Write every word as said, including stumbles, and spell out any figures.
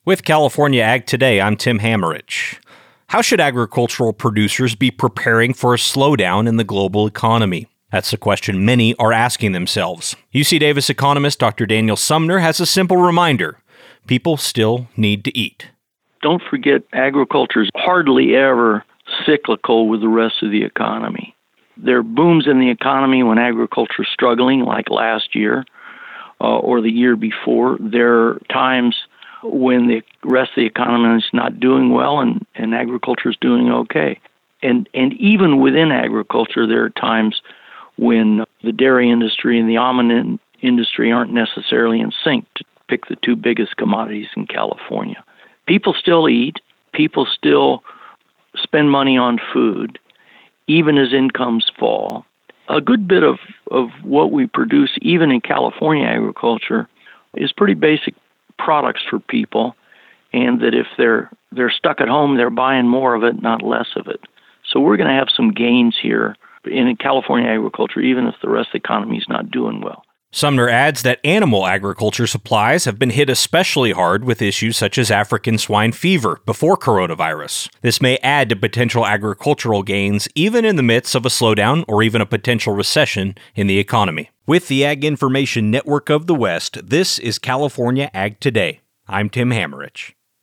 With California Ag Today, I'm Tim Hammerich. How should agricultural producers be preparing for a slowdown in the global economy? That's the question many are asking themselves. U C Davis economist Doctor Daniel Sumner has a simple reminder. People still need to eat. Don't forget, agriculture is hardly ever cyclical with the rest of the economy. There are booms in the economy when agriculture is struggling, like last year uh, or the year before. There are times when the rest of the economy is not doing well and, and agriculture is doing okay. And and even within agriculture, there are times when the dairy industry and the almond industry aren't necessarily in sync, to pick the two biggest commodities in California. People still eat. People still spend money on food, even as incomes fall. A good bit of, of what we produce, even in California agriculture, is pretty basic products for people, and that if they're they're stuck at home, they're buying more of it, not less of it. So we're going to have some gains here in California agriculture, even if the rest of the economy is not doing well. Sumner adds that animal agriculture supplies have been hit especially hard with issues such as African swine fever before coronavirus. This may add to potential agricultural gains even in the midst of a slowdown or even a potential recession in the economy. With the Ag Information Network of the West, this is California Ag Today. I'm Tim Hammerich.